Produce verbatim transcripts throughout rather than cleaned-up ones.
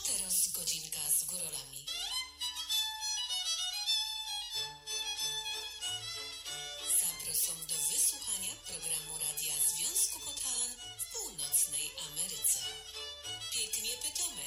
teraz godzinka z górolami. Zapraszam do wysłuchania programu Radia Związku Kotalan w północnej Ameryce. Pięknie pytamy.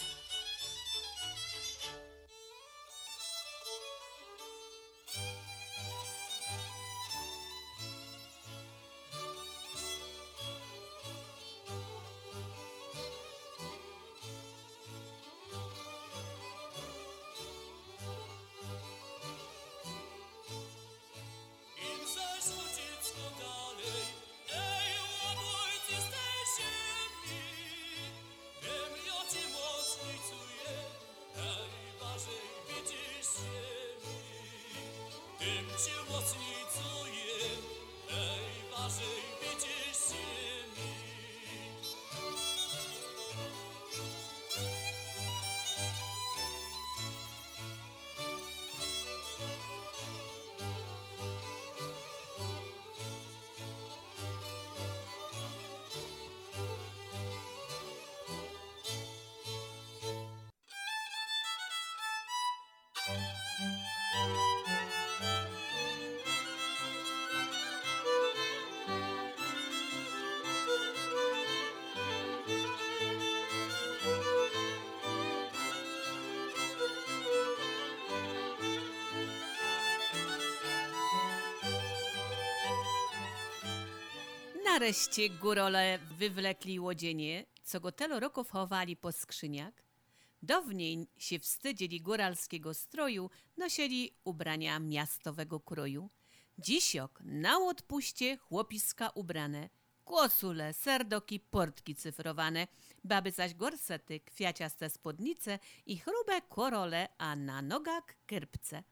Nareszcie górole wywlekli łodzienie, co go telo roków chowali po skrzyniach. Dawniej się wstydzili góralskiego stroju, nosili ubrania miastowego kroju. Dzisiok na odpuście chłopiska ubrane, kłosule, serdoki, portki cyfrowane, baby zaś gorsety, kwiaciaste spódnice i chrube korole, a na nogach kyrpce.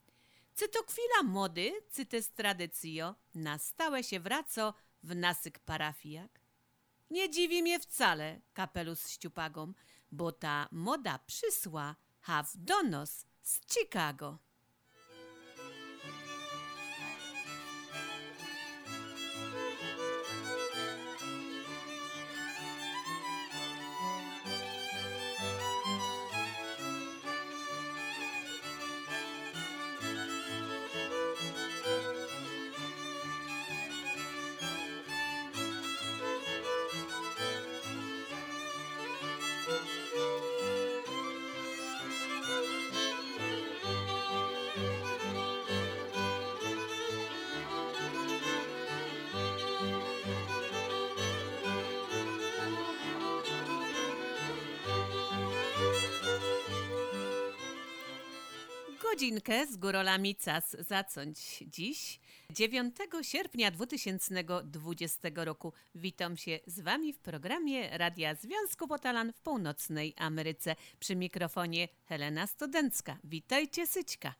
Cy to chwila mody, cy też tradycjo, na stałe się wraco w nasyk parafijak. Nie dziwi mnie wcale kapelus z ściupagą, bo ta moda przysła haw donos z Chicago. Godzinkę z górolami czas zacząć dziś, dziewiątego sierpnia dwa tysiące dwudziestego roku. Witam się z Wami w programie Radia Związku Kotalan w północnej Ameryce. Przy mikrofonie Helena Studencka. Witajcie, Syćka.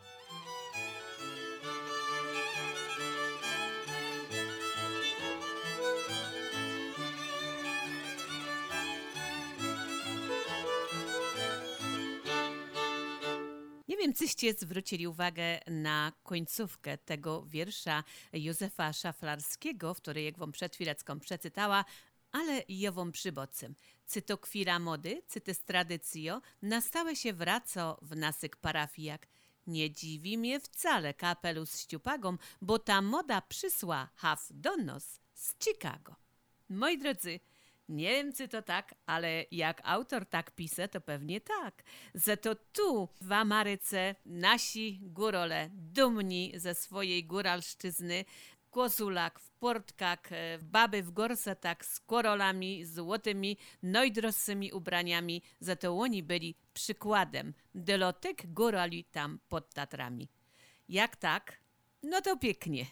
Nie wiem, czyście zwrócili uwagę na końcówkę tego wiersza Józefa Szaflarskiego, który jak wam przed chwileczką przeczytała, ale jową przybocem. Cy to chwila mody, cy to tradycjo, na stałe się wraco w nasyk parafijak. Nie dziwi mnie wcale kapelus z ściupagą, bo ta moda przysła haw do nos z Chicago. Moi drodzy, nie wiem, czy to tak, ale jak autor tak pisze, to pewnie tak. Że to tu w Ameryce nasi górole, dumni ze swojej góralszczyzny, kosulak w portkach, baby w gorsetach z korolami złotymi, najdroższymi ubraniami, za to oni byli przykładem dla tych górali tam pod Tatrami. Jak tak? No to pięknie.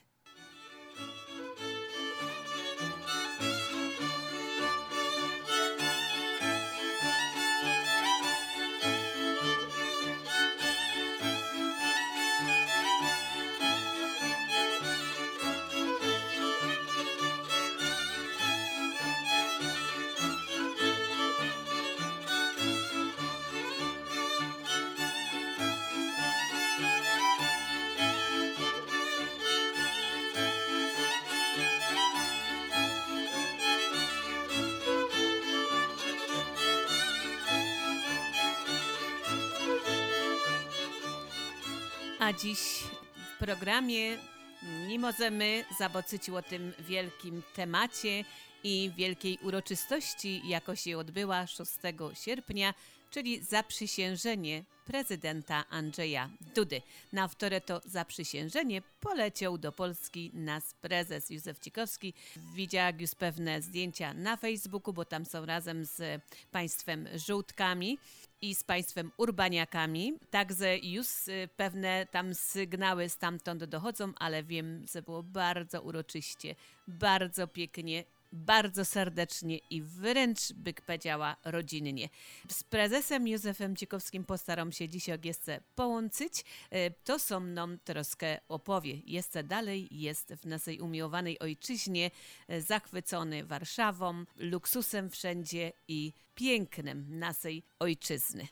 A dziś w programie nie możemy zabocyć o tym wielkim temacie i wielkiej uroczystości, jako się odbyła szóstego sierpnia, czyli zaprzysiężenie prezydenta Andrzeja Dudy. Na wtorek to zaprzysiężenie poleciał do Polski nasz prezes Józef Cikowski. Widziałam już pewne zdjęcia na Facebooku, bo tam są razem z państwem Żółtkami i z państwem Urbaniakami. Także już pewne tam sygnały stamtąd dochodzą, ale wiem, że było bardzo uroczyście, bardzo pięknie, bardzo serdecznie i wręcz, by powiedziała, rodzinnie. Z prezesem Józefem Cikowskim postaram się dzisiaj jeszcze połączyć. To są nam troszkę opowie. Jeszcze dalej jest w naszej umiłowanej ojczyźnie, zachwycony Warszawą, luksusem wszędzie i pięknem naszej ojczyzny.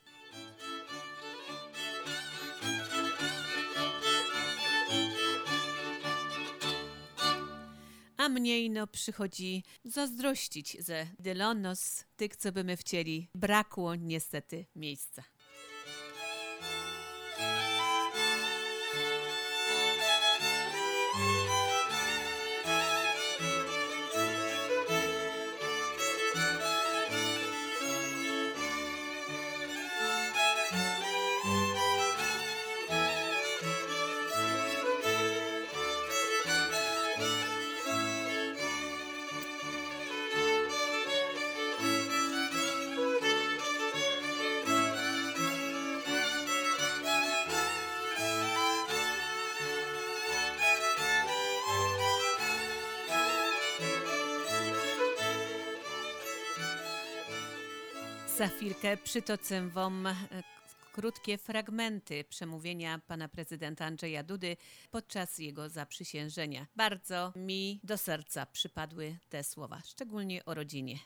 A mniej no przychodzi zazdrościć ze Dylonos, tych, co by my chcieli. Brakło niestety miejsca. Za chwilkę przytoczę wam krótkie fragmenty przemówienia pana prezydenta Andrzeja Dudy podczas jego zaprzysiężenia. Bardzo mi do serca przypadły te słowa, szczególnie o rodzinie.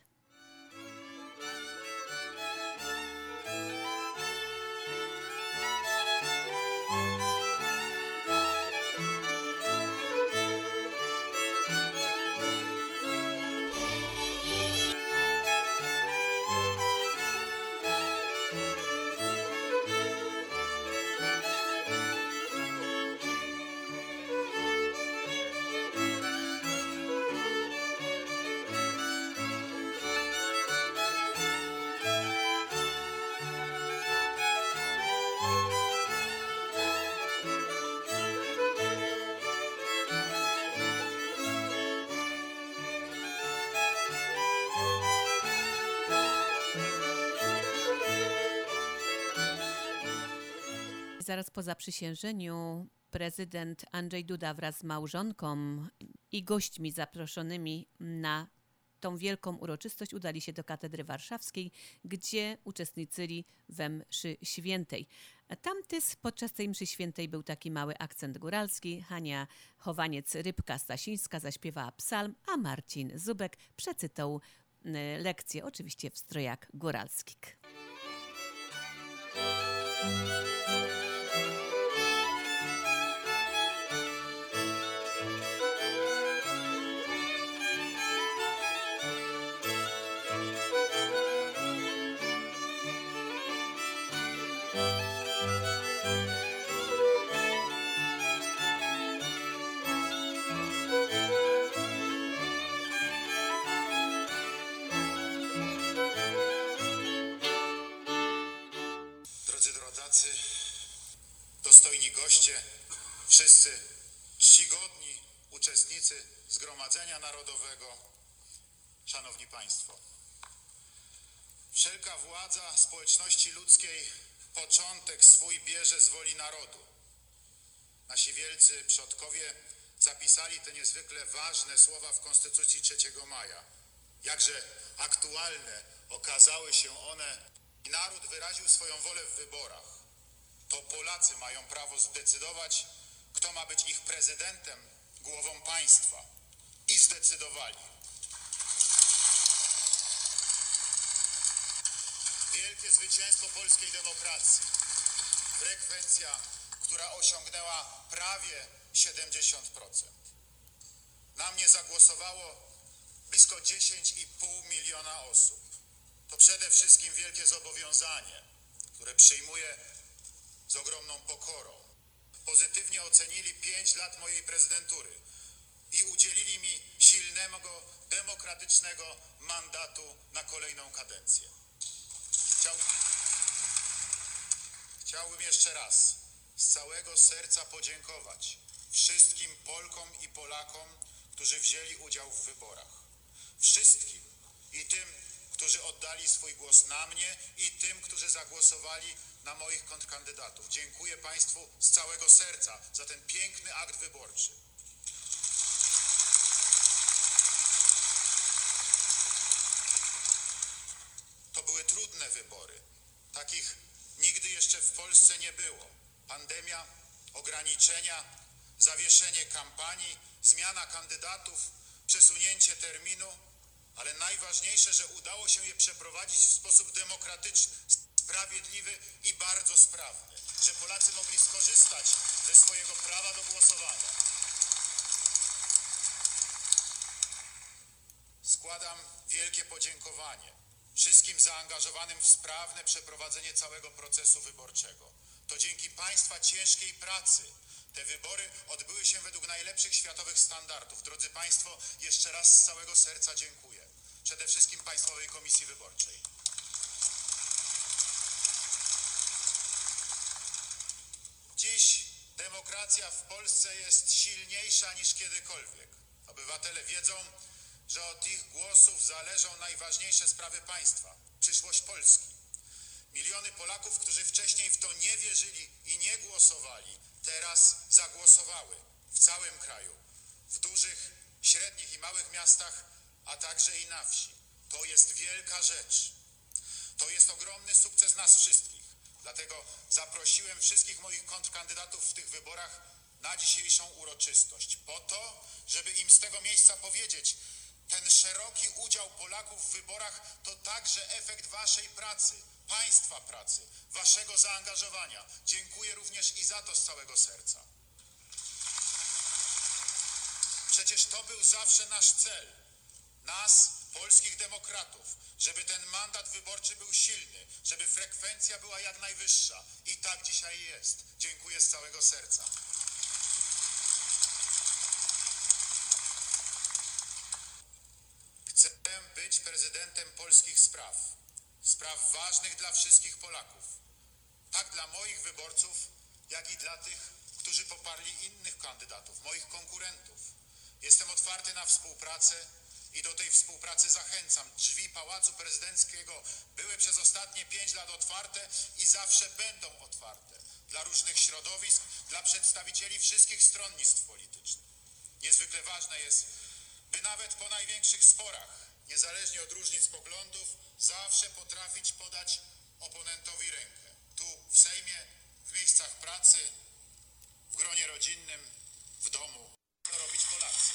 Zaraz po zaprzysiężeniu prezydent Andrzej Duda wraz z małżonką i gośćmi zaproszonymi na tą wielką uroczystość udali się do Katedry Warszawskiej, gdzie uczestniczyli we mszy świętej. Tam też podczas tej mszy świętej był taki mały akcent góralski. Hania Chowaniec-Rybka-Stasińska zaśpiewała psalm, a Marcin Zubek przeczytał lekcję, oczywiście w strojach góralskich. Dostojni goście, wszyscy czcigodni uczestnicy Zgromadzenia Narodowego, Szanowni Państwo. Wszelka władza społeczności ludzkiej początek swój bierze z woli narodu. Nasi wielcy przodkowie zapisali te niezwykle ważne słowa w Konstytucji trzeciego maja. Jakże aktualne okazały się one i naród wyraził swoją wolę w wyborach. To Polacy mają prawo zdecydować, kto ma być ich prezydentem, głową państwa. I zdecydowali. Wielkie zwycięstwo polskiej demokracji. Frekwencja, która osiągnęła prawie siedemdziesiąt procent. Na mnie zagłosowało blisko dziesięć i pół miliona osób. To przede wszystkim wielkie zobowiązanie, które przyjmuję z ogromną pokorą. pozytywnie ocenili pięć lat mojej prezydentury i udzielili mi silnego, demokratycznego mandatu na kolejną kadencję. Chciał... Chciałbym jeszcze raz z całego serca podziękować wszystkim Polkom i Polakom, którzy wzięli udział w wyborach. Wszystkim i tym, którzy oddali swój głos na mnie, i tym, którzy zagłosowali na moich kontrkandydatów. Dziękuję Państwu z całego serca za ten piękny akt wyborczy. To były trudne wybory. Takich nigdy jeszcze w Polsce nie było. Pandemia, ograniczenia, zawieszenie kampanii, zmiana kandydatów, przesunięcie terminu, ale najważniejsze, że udało się je przeprowadzić w sposób demokratyczny, sprawiedliwy i bardzo sprawny, że Polacy mogli skorzystać ze swojego prawa do głosowania. Składam wielkie podziękowanie wszystkim zaangażowanym w sprawne przeprowadzenie całego procesu wyborczego. To dzięki Państwa ciężkiej pracy te wybory odbyły się według najlepszych światowych standardów. Drodzy Państwo, jeszcze raz z całego serca dziękuję. Przede wszystkim Państwowej Komisji Wyborczej. Dziś demokracja w Polsce jest silniejsza niż kiedykolwiek. Obywatele wiedzą, że od ich głosów zależą najważniejsze sprawy państwa, przyszłość Polski. Miliony Polaków, którzy wcześniej w to nie wierzyli i nie głosowali, teraz zagłosowały w całym kraju, w dużych, średnich i małych miastach, a także i na wsi. To jest wielka rzecz. To jest ogromny sukces nas wszystkich. Dlatego zaprosiłem wszystkich moich kontrkandydatów w tych wyborach na dzisiejszą uroczystość, po to, żeby im z tego miejsca powiedzieć: ten szeroki udział Polaków w wyborach to także efekt waszej pracy, państwa pracy, waszego zaangażowania. Dziękuję również i za to z całego serca. Przecież to był zawsze nasz cel, nas, polskich demokratów, żeby ten mandat wyborczy był silny, żeby frekwencja była jak najwyższa. I tak dzisiaj jest. Dziękuję z całego serca. Chcę być prezydentem polskich spraw, spraw ważnych dla wszystkich Polaków, tak dla moich wyborców, jak i dla tych, którzy poparli innych kandydatów, moich konkurentów. Jestem otwarty na współpracę i do tej współpracy zachęcam. Drzwi Pałacu Prezydenckiego były przez ostatnie pięć lat otwarte i zawsze będą otwarte dla różnych środowisk, dla przedstawicieli wszystkich stronnictw politycznych. Niezwykle ważne jest, by nawet po największych sporach, niezależnie od różnic poglądów, zawsze potrafić podać oponentowi rękę. Tu w Sejmie, w miejscach pracy, w gronie rodzinnym, w domu. To robić Polacy.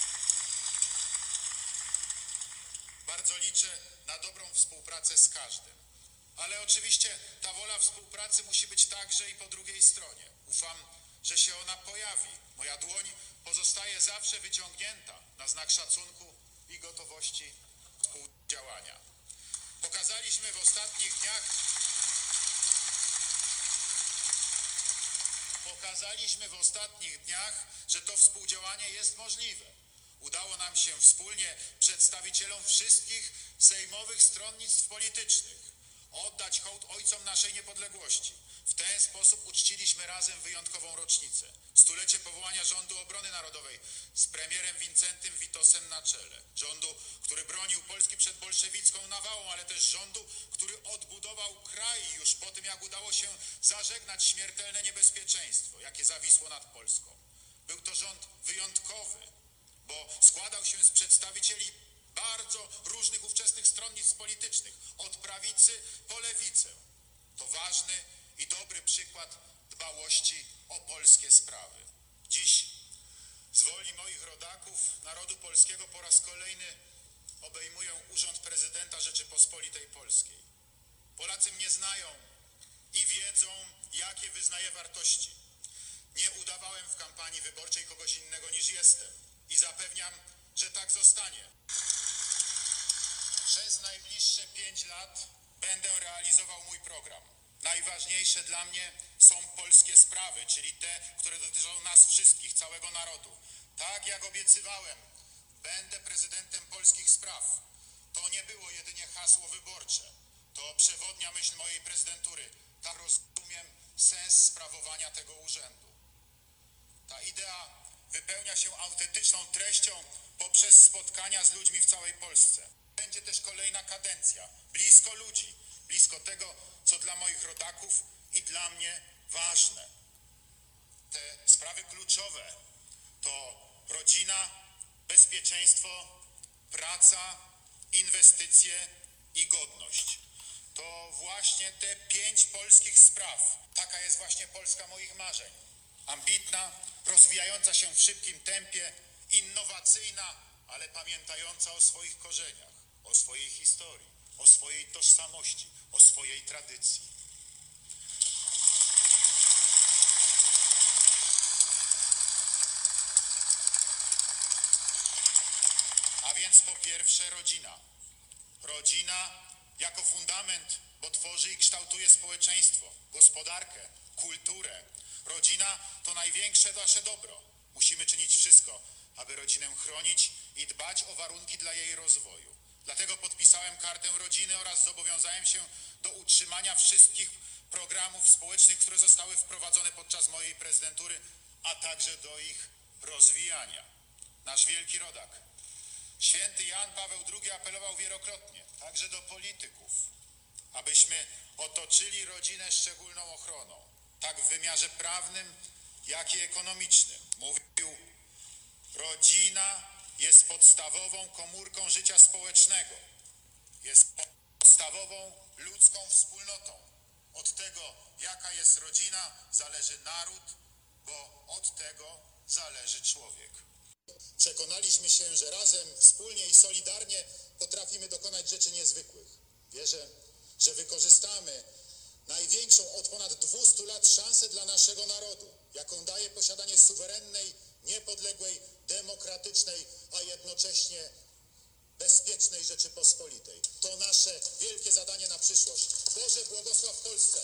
Bardzo liczę na dobrą współpracę z każdym. Ale oczywiście ta wola współpracy musi być także i po drugiej stronie. Ufam, że się ona pojawi. Moja dłoń pozostaje zawsze wyciągnięta na znak szacunku i gotowości współdziałania. Pokazaliśmy w ostatnich dniach Pokazaliśmy w ostatnich dniach, że to współdziałanie jest możliwe. Udało nam się wspólnie przedstawicielom wszystkich sejmowych stronnictw politycznych oddać hołd ojcom naszej niepodległości. W ten sposób uczciliśmy razem wyjątkową rocznicę. Stulecie powołania Rządu Obrony Narodowej z premierem Wincentym Witosem na czele. Rządu, który bronił Polski przed bolszewicką nawałą, ale też rządu, który odbudował kraj już po tym, jak udało się zażegnać śmiertelne niebezpieczeństwo, jakie zawisło nad Polską. Był to rząd wyjątkowy, bo składał się z przedstawicieli bardzo różnych ówczesnych stronnictw politycznych, od prawicy po lewicę. To ważny i dobry przykład dbałości o polskie sprawy. Dziś z woli moich rodaków, narodu polskiego, po raz kolejny obejmuję urząd prezydenta Rzeczypospolitej Polskiej. Polacy mnie znają i wiedzą, jakie wyznaję wartości. Nie udawałem w kampanii wyborczej kogoś innego niż jestem i zapewniam, że tak zostanie. Przez najbliższe pięć lat będę realizował mój program. Najważniejsze dla mnie są polskie sprawy, czyli te, które dotyczą nas wszystkich, całego narodu. Tak jak obiecywałem, będę prezydentem polskich spraw. To nie było jedynie hasło wyborcze. To przewodnia myśl mojej prezydentury. Tak rozumiem sens sprawowania tego urzędu. Ta idea wypełnia się autentyczną treścią poprzez spotkania z ludźmi w całej Polsce. Będzie też kolejna kadencja, blisko ludzi, blisko tego, co dla moich rodaków i dla mnie ważne. Te sprawy kluczowe to rodzina, bezpieczeństwo, praca, inwestycje i godność. To właśnie te pięć polskich spraw. Taka jest właśnie Polska moich marzeń. Ambitna, rozwijająca się w szybkim tempie, innowacyjna, ale pamiętająca o swoich korzeniach, o swojej historii, o swojej tożsamości, o swojej tradycji. A więc po pierwsze rodzina. Rodzina jako fundament, bo tworzy i kształtuje społeczeństwo, gospodarkę, kulturę. Rodzina to największe nasze dobro. Musimy czynić wszystko, aby rodzinę chronić i dbać o warunki dla jej rozwoju. Dlatego podpisałem Kartę Rodziny oraz zobowiązałem się do utrzymania wszystkich programów społecznych, które zostały wprowadzone podczas mojej prezydentury, a także do ich rozwijania. Nasz wielki rodak, święty Jan Paweł drugi, apelował wielokrotnie, także do polityków, abyśmy otoczyli rodzinę szczególną ochroną, tak w wymiarze prawnym, jak i ekonomicznym. Mówił, rodzina jest podstawową komórką życia społecznego, jest podstawową ludzką wspólnotą. Od tego, jaka jest rodzina, zależy naród, bo od tego zależy człowiek. Przekonaliśmy się, że razem, wspólnie i solidarnie potrafimy dokonać rzeczy niezwykłych. Wierzę, że wykorzystamy największą od ponad dwustu lat szansę dla naszego narodu, jaką daje posiadanie suwerennej, niepodległej, demokratycznej, a jednocześnie bezpiecznej Rzeczypospolitej. To nasze wielkie zadanie na przyszłość. Boże, błogosław Polsce!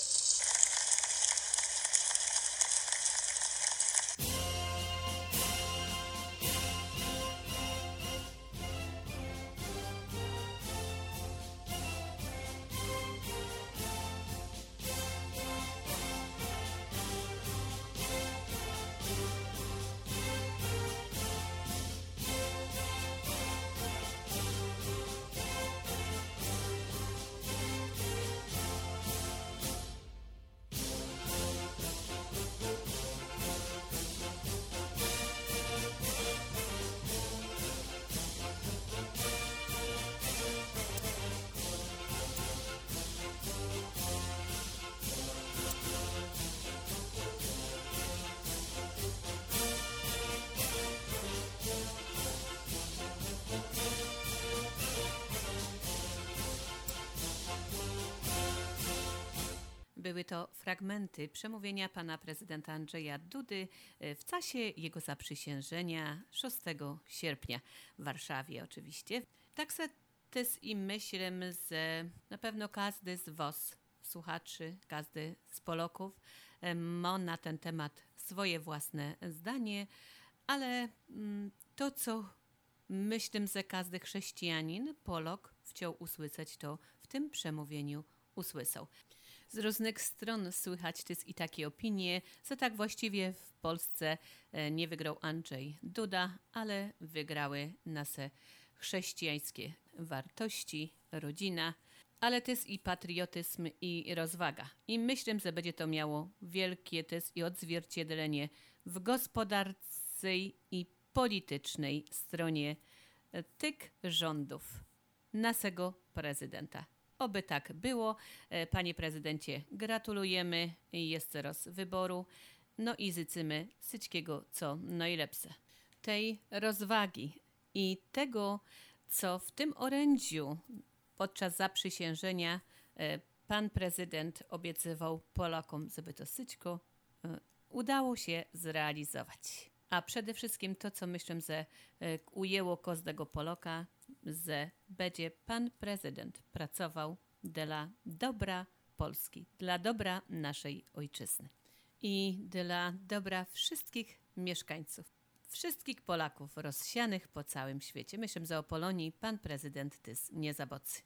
Były to fragmenty przemówienia pana prezydenta Andrzeja Dudy w czasie jego zaprzysiężenia szóstego sierpnia w Warszawie oczywiście. Tak se też i myślę, że na pewno każdy z was, słuchaczy, każdy z Polaków ma na ten temat swoje własne zdanie, ale to, co myślę, że każdy chrześcijanin, Polak chciał usłyszeć, to w tym przemówieniu usłyszał. Z różnych stron słychać też i takie opinie, że tak właściwie w Polsce nie wygrał Andrzej Duda, ale wygrały nasze chrześcijańskie wartości, rodzina, ale też i patriotyzm i rozwaga. I myślę, że będzie to miało wielkie też i odzwierciedlenie w gospodarce i politycznej stronie tych rządów naszego prezydenta. Oby tak było. Panie prezydencie, gratulujemy jeszcze raz wyboru. No i życzymy wszystkiego, co najlepsze. Tej rozwagi i tego, co w tym orędziu podczas zaprzysiężenia pan prezydent obiecywał Polakom, żeby to wszystko udało się zrealizować. A przede wszystkim to, co myślę, że ujęło każdego Polaka, że będzie pan prezydent pracował dla dobra Polski, dla dobra naszej ojczyzny i dla dobra wszystkich mieszkańców, wszystkich Polaków rozsianych po całym świecie. Myślę, że o Polonii pan prezydent Tys nie zabocy.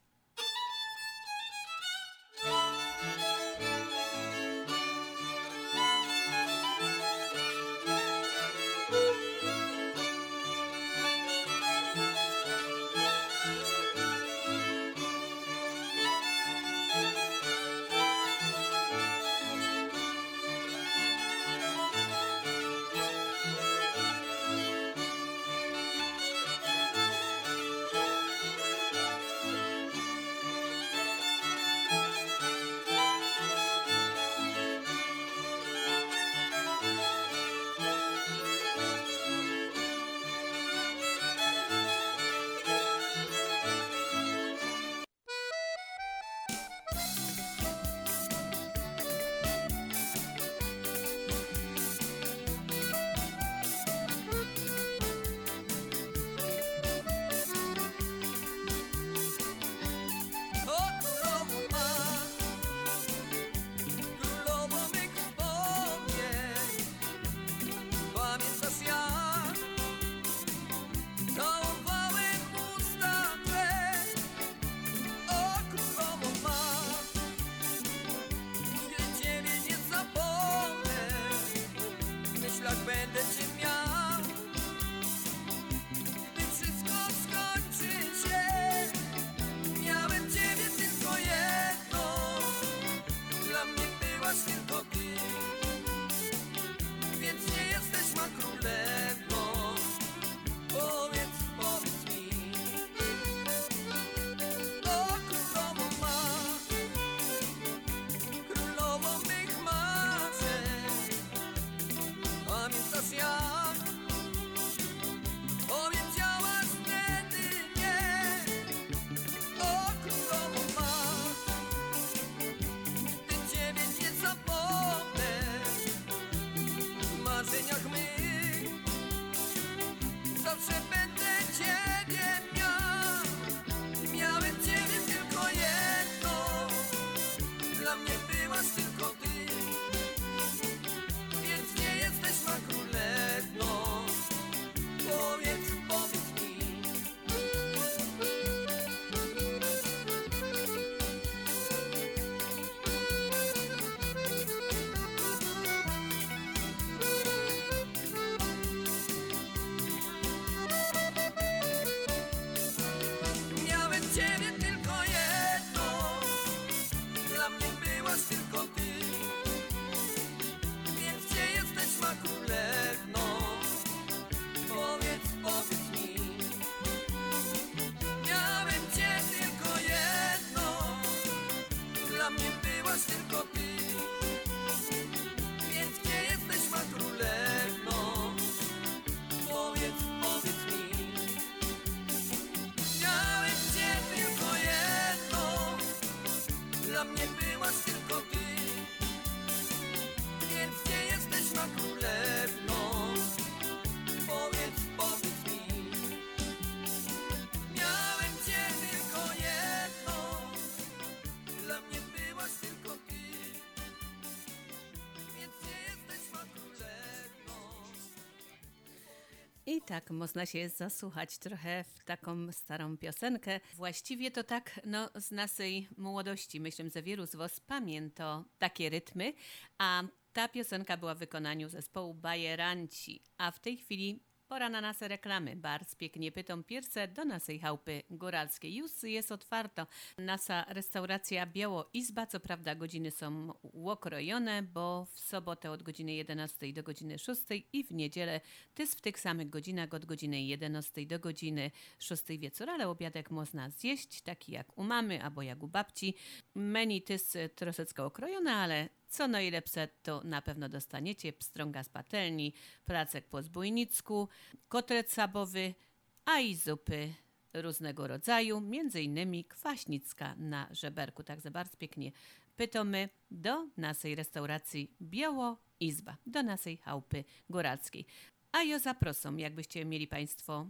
I tak można się zasłuchać trochę w taką starą piosenkę. Właściwie to tak no, z naszej młodości. Myślę, że wielu z was pamięta takie rytmy, a ta piosenka była w wykonaniu zespołu Bajeranci, a w tej chwili pora na nasze reklamy. Bardzo pięknie pytam pierse do naszej chałupy góralskiej. Już jest otwarta nasza restauracja Biało Izba. Co prawda godziny są okrojone, bo w sobotę od godziny jedenastej do godziny szóstej i w niedzielę też w tych samych godzinach od godziny jedenastej do godziny szóstej wieczór. Ale obiadek można zjeść, taki jak u mamy albo jak u babci. Menu też troszeczkę okrojone, ale co najlepsze, to na pewno dostaniecie pstrąga z patelni, placek po zbójnicku, kotlet schabowy, a i zupy różnego rodzaju, między innymi kwaśnicka na żeberku. Także bardzo pięknie pytamy do naszej restauracji Biało Izba, do naszej chałupy góralskiej. A ja zaproszę, jakbyście mieli Państwo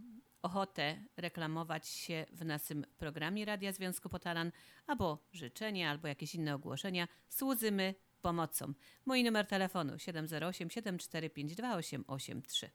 ochotę reklamować się w naszym programie Radia Związku Podhalan, albo życzenia, albo jakieś inne ogłoszenia, służymy pomocą. Mój numer telefonu siedem zero osiem siedem cztery pięć dwa osiem osiem trzy.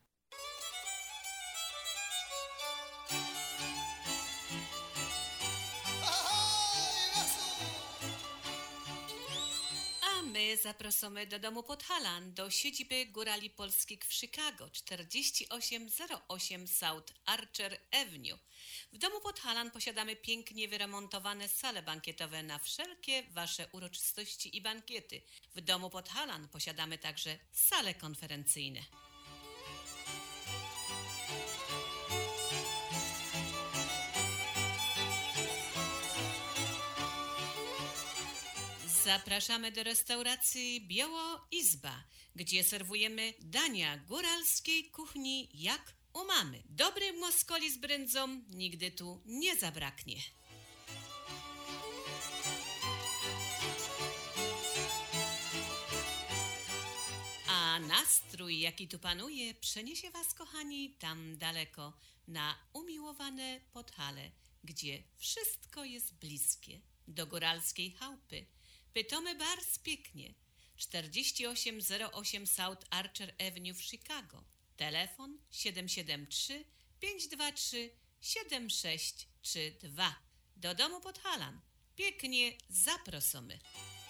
My zapraszamy do domu Podhalan, do siedziby Górali Polskich w Chicago, czterdzieści osiem zero osiem South Archer Avenue. W domu Podhalan posiadamy pięknie wyremontowane sale bankietowe na wszelkie Wasze uroczystości i bankiety. W domu Podhalan posiadamy także sale konferencyjne. Zapraszamy do restauracji Biało Izba, gdzie serwujemy dania góralskiej kuchni jak u mamy. Dobry moskoli z brędzą nigdy tu nie zabraknie. A nastrój, jaki tu panuje, przeniesie Was, kochani, tam daleko, na umiłowane Podhale, gdzie wszystko jest bliskie, do góralskiej chałupy. Pytomy bardzo pięknie. czterdzieści osiem zero osiem South Archer Avenue w Chicago. Telefon siedem siedem trzy pięć dwa trzy siedem sześć trzy dwa. Do domu Podhalan. Pięknie zaprosimy.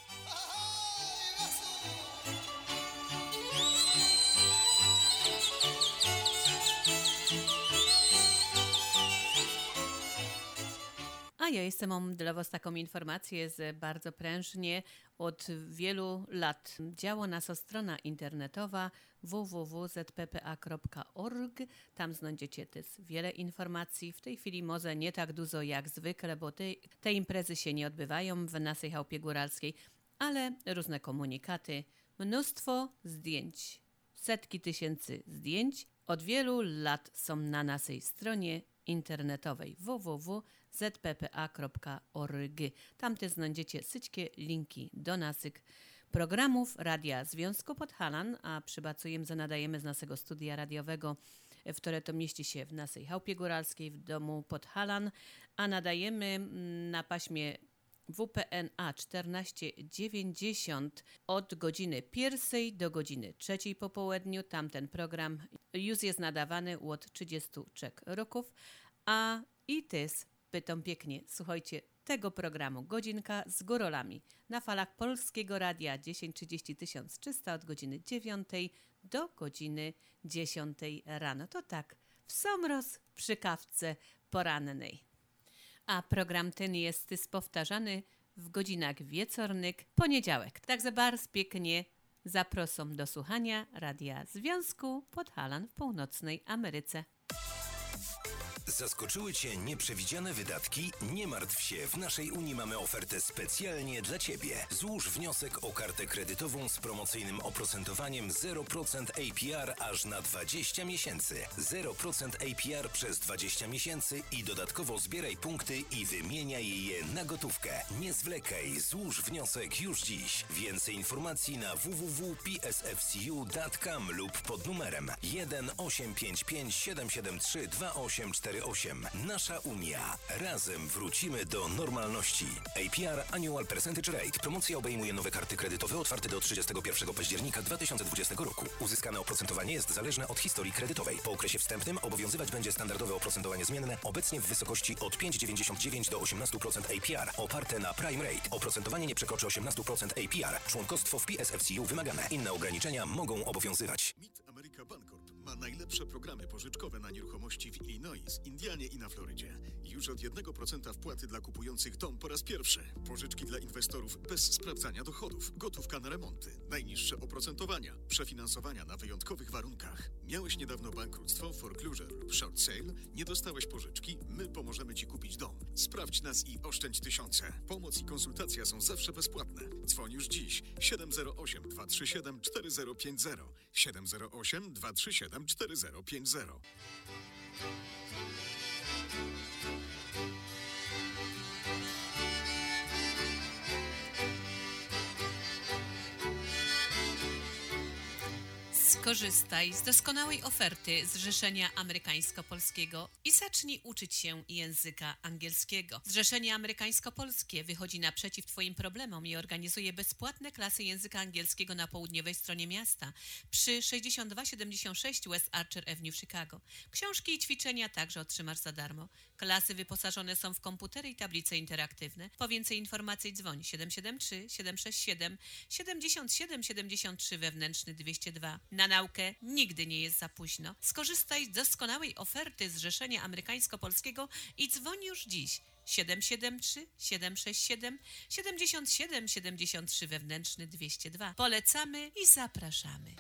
A ja jestem mam dla Was taką informację, że bardzo prężnie od wielu lat działa nasza strona internetowa w w w kropka z p p a kropka org. Tam znajdziecie też wiele informacji. W tej chwili może nie tak dużo jak zwykle, bo te, te imprezy się nie odbywają w naszej chałupie góralskiej, ale różne komunikaty, mnóstwo zdjęć, setki tysięcy zdjęć od wielu lat są na naszej stronie internetowej w w w kropka z p p a kropka org. Tam też znajdziecie wszystkie linki do naszych programów Radia Związku Podhalan, a przybacujemy, że nadajemy z naszego studia radiowego, w które to mieści się w naszej chałupie góralskiej w domu Podhalan, a nadajemy na paśmie W P N A czternaście dziewięćdziesiąt od godziny pierwszej do godziny trzeciej po południu. Tamten program już jest nadawany od trzydziestu trzech roków, a i też pytam pięknie, słuchajcie, tego programu Godzinka z Górolami na falach Polskiego Radia dziesięć trzydzieści tysiąc trzysta od godziny dziewiątej do godziny dziesiątej rano. To tak, w somroz przy kawce porannej. A program ten jest powtarzany w godzinach wieczornych poniedziałek. Także bardzo pięknie zapraszam do słuchania Radia Związku Podhalan w północnej Ameryce. Zaskoczyły Cię nieprzewidziane wydatki? Nie martw się, w naszej Unii mamy ofertę specjalnie dla Ciebie. Złóż wniosek o kartę kredytową z promocyjnym oprocentowaniem zero procent A P R aż na dwadzieścia miesięcy. zero procent A P R przez dwadzieścia miesięcy i dodatkowo zbieraj punkty i wymieniaj je na gotówkę. Nie zwlekaj, złóż wniosek już dziś. Więcej informacji na w w w kropka p s f c u kropka com lub pod numerem jeden osiem pięć pięć siedem siedem trzy dwa osiem cztery osiem. Nasza Unia. Razem wrócimy do normalności. A P R Annual Percentage Rate. Promocja obejmuje nowe karty kredytowe otwarte do trzydziestego pierwszego października dwa tysiące dwudziestego roku. Uzyskane oprocentowanie jest zależne od historii kredytowej. Po okresie wstępnym obowiązywać będzie standardowe oprocentowanie zmienne, obecnie w wysokości od pięć przecinek dziewięćdziesiąt dziewięć do osiemnaście procent A P R, oparte na Prime Rate. Oprocentowanie nie przekroczy osiemnaście procent A P R. Członkostwo w P S F C U wymagane. Inne ograniczenia mogą obowiązywać. Mid America Bancorp ma najlepsze programy pożyczkowe na nieruchomości w Illinois, Indianie i na Florydzie. Już od jednego procenta wpłaty dla kupujących dom po raz pierwszy. Pożyczki dla inwestorów bez sprawdzania dochodów. Gotówka na remonty. Najniższe oprocentowania. Przefinansowania na wyjątkowych warunkach. Miałeś niedawno bankructwo, foreclosure lub short sale? Nie dostałeś pożyczki? My pomożemy Ci kupić dom. Sprawdź nas i oszczędź tysiące. Pomoc i konsultacja są zawsze bezpłatne. Dzwoń już dziś. siedem zero osiem dwa trzy siedem cztery zero pięć zero. siedem zero osiem dwa trzy siedem cztery zero pięć zero. Skorzystaj z doskonałej oferty Zrzeszenia Amerykańsko-Polskiego i zacznij uczyć się języka angielskiego. Zrzeszenie Amerykańsko-Polskie wychodzi naprzeciw Twoim problemom i organizuje bezpłatne klasy języka angielskiego na południowej stronie miasta przy sześćdziesiąt dwa siedemdziesiąt sześć West Archer Avenue w Chicago. Książki i ćwiczenia także otrzymasz za darmo. Klasy wyposażone są w komputery i tablice interaktywne. Po więcej informacji dzwoń siedem siedem trzy siedem sześć siedem siedem siedem siedem trzy wewnętrzny dwieście dwa. Na naukę nigdy nie jest za późno. Skorzystaj z doskonałej oferty Zrzeszenia Amerykańsko-Polskiego i dzwoń już dziś. siedem siedem trzy siedem sześć siedem siedem siedem siedem trzy wewnętrzny dwieście dwa. Polecamy i zapraszamy.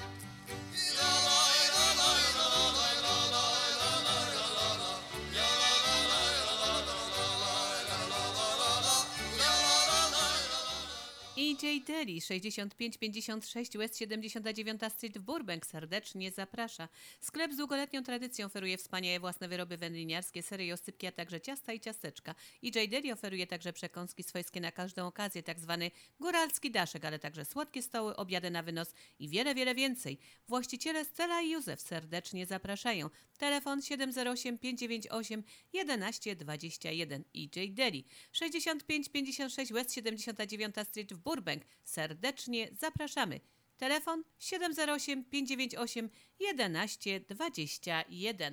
E J Deli, sześćdziesiąt pięć pięćdziesiąt sześć West siedemdziesiąta dziewiąta Street w Burbank serdecznie zaprasza. Sklep z długoletnią tradycją oferuje wspaniałe własne wyroby wędliniarskie, sery i osypki, a także ciasta i ciasteczka. E J Deli oferuje także przekąski swojskie na każdą okazję, tak zwany góralski daszek, ale także słodkie stoły, obiady na wynos i wiele, wiele więcej. Właściciele Stella i Józef serdecznie zapraszają. Telefon siedem zero osiem pięć dziewięć osiem jeden jeden dwa jeden. E J Deli, sześćdziesiąt pięć pięćdziesiąt sześć West siedemdziesiąta dziewiąta Street w Burbank. Serdecznie zapraszamy. Telefon siedem zero osiem pięć dziewięć osiem jeden jeden dwa jeden.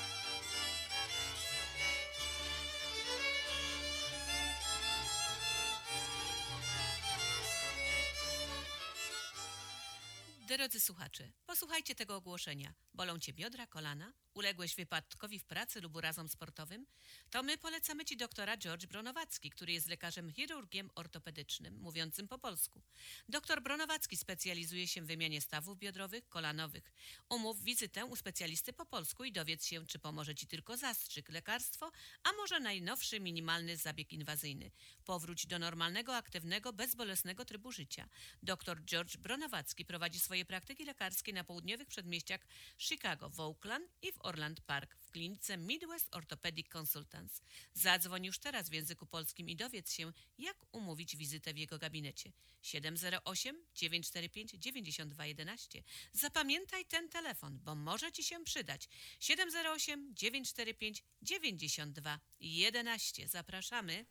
Drodzy słuchacze, posłuchajcie tego ogłoszenia. Bolą Cię biodra, kolana? Uległeś wypadkowi w pracy lub urazom sportowym? To my polecamy Ci doktora George Bronowacki, który jest lekarzem chirurgiem ortopedycznym, mówiącym po polsku. Doktor Bronowacki specjalizuje się w wymianie stawów biodrowych, kolanowych. Umów wizytę u specjalisty po polsku i dowiedz się, czy pomoże Ci tylko zastrzyk, lekarstwo, a może najnowszy minimalny zabieg inwazyjny. Powróć do normalnego, aktywnego, bezbolesnego trybu życia. Doktor George Bronowacki prowadzi swoje praktyki lekarskie na południowych przedmieściach Chicago, w Oakland i w Orland Park w klinice Midwest Orthopedic Consultants. Zadzwoń już teraz w języku polskim i dowiedz się, jak umówić wizytę w jego gabinecie. siedem zero osiem dziewięć cztery pięć dziewięć dwa jeden jeden. Zapamiętaj ten telefon, bo może Ci się przydać. siedem zero osiem dziewięć cztery pięć dziewięć dwa jeden jeden. Zapraszamy.